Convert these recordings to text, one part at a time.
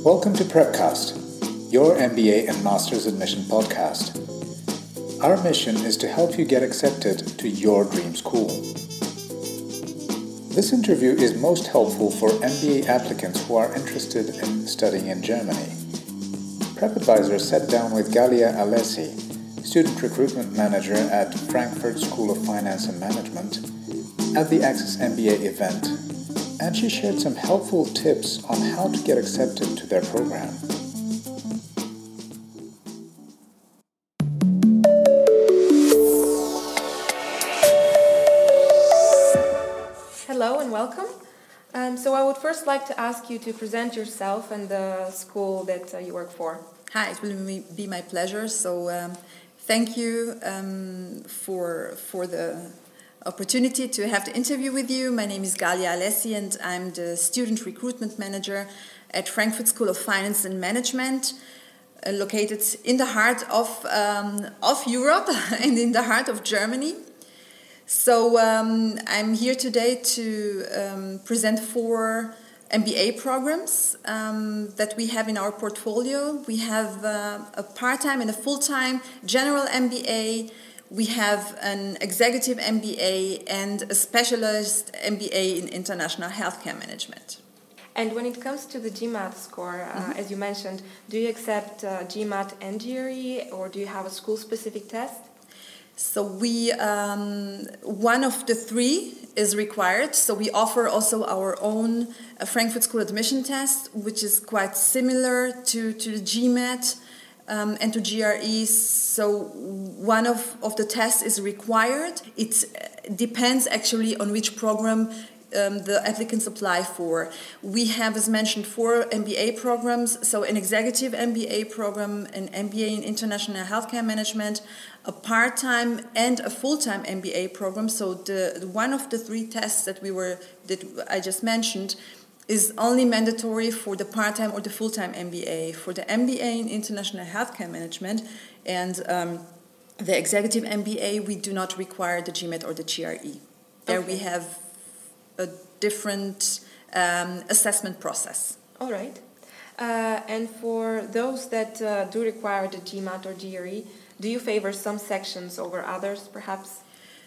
Welcome to Prepcast, your MBA and Master's Admission podcast. Our mission is to help you get accepted to your dream school. This interview is most helpful for MBA applicants who are interested in studying in Germany. PrepAdvisor sat down with Galia Alessi, Student Recruitment Manager at Frankfurt School of Finance and Management, at the Access MBA event, and she shared some helpful tips on how to get accepted to their program. Hello and welcome. So I would first like to ask you to present yourself and the school that you work for. Hi, it will be my pleasure. So thank you for the opportunity to have the interview with you. My name is Galia Alessi and I'm the Student Recruitment Manager at Frankfurt School of Finance and Management, located in the heart of Europe and in the heart of Germany. So I'm here today to present 4 MBA programs that we have in our portfolio. We have a part-time and a full-time general MBA. We have an executive MBA and a specialist MBA in international healthcare management. And when it comes to the GMAT score, as you mentioned, do you accept GMAT and GRE, or do you have a school-specific test? So we, one of the 3 is required. So we offer also our own Frankfurt School admission test, which is quite similar to the GMAT and to GRE. So one of the tests is required. It depends actually on which program the applicants apply for. We have, as mentioned, 4 MBA programs, so an executive MBA program, an MBA in international healthcare management, a part-time and a full-time MBA program. So the one of the 3 tests that I just mentioned is only mandatory for the part-time or the full-time MBA. For the MBA in international healthcare management and the executive MBA, we do not require the GMAT or the GRE. There we have a different assessment process. All right. And for those that do require the GMAT or GRE, do you favor some sections over others, perhaps?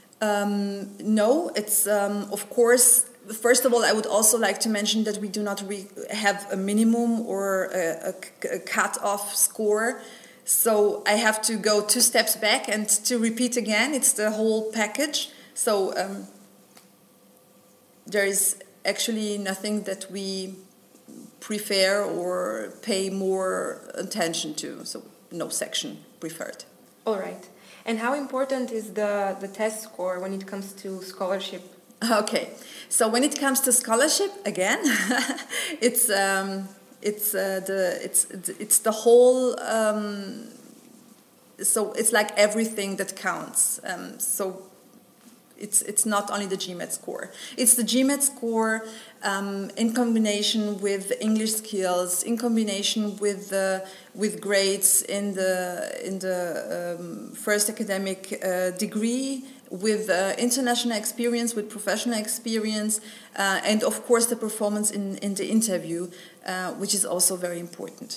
No, it's of course. First of all, I would also like to mention that we do not have a minimum or a cut-off score. So I have to go 2 steps back and to repeat again. It's the whole package. So there is actually nothing that we prefer or pay more attention to. So no section preferred. All right. And how important is the test score when it comes to scholarship? Okay, so when it comes to scholarship, again, it's the whole. So it's like everything that counts. So it's not only the GMAT score. It's the GMAT score in combination with English skills, in combination with grades in the first academic degree, with international experience, with professional experience, and of course the performance in the interview, which is also very important.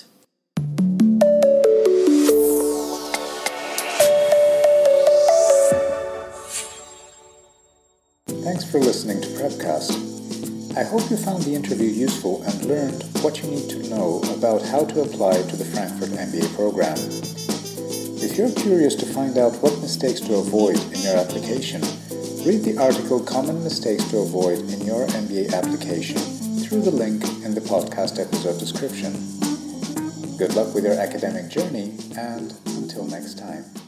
Thanks for listening to Prepcast. I hope you found the interview useful and learned what you need to know about how to apply to the Frankfurt MBA program. If you're curious to find out what mistakes to avoid in your application, read the article Common Mistakes to Avoid in Your MBA Application through the link in the podcast episode description. Good luck with your academic journey, and until next time.